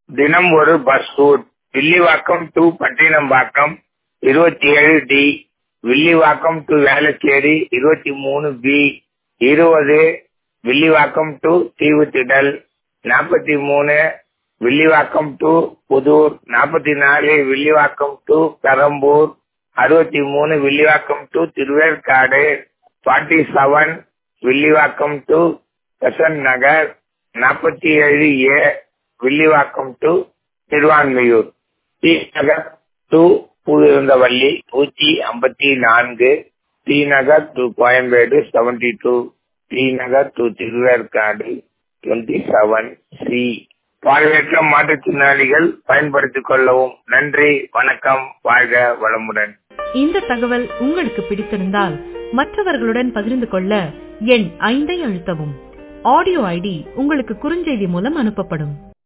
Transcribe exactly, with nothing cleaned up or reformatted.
தினம் ஒரு bus route. Villivakkam to Pattinambakkam இருபத்தி ஏழு டி, வில்லிவாக்கம் டு வேளச்சேரி இருபத்தி மூணு பி, இருபது வில்லிவாக்கம் டு தீவுத்திடல், நாற்பத்தி மூணு வில்லிவாக்கம் டு புதூர், நாற்பத்தி நாலு வில்லிவாக்கம் டு பெரம்பூர், அறுபத்தி மூணு Villivakkam to Thiruverkadu, forty seven Villivakkam to Besant Nagar, நாற்பத்தி ஏழு A Villivakkam to Thiruvanmiyur, T Nagar to Poovirunthavalli நூற்றி ஐம்பத்தி நான்கு, T Nagar to Koyambedu seventy two, T Nagar to Thiruverkadu twenty seven C. பார்வையற்ற மாற்றுத்திறனாளிகள் பயன்படுத்திக் கொள்ளவும். நன்றி, வணக்கம், வாழ்க வளமுடன். இந்த தகவல் உங்களுக்கு பிடித்திருந்தால் மற்றவர்களுடன் பகிர்ந்து கொள்ள எண் ஐந்தை அழுத்தவும். ஆடியோ ஐடி உங்களுக்கு குறுஞ்செய்தி மூலம் அனுப்பப்படும்.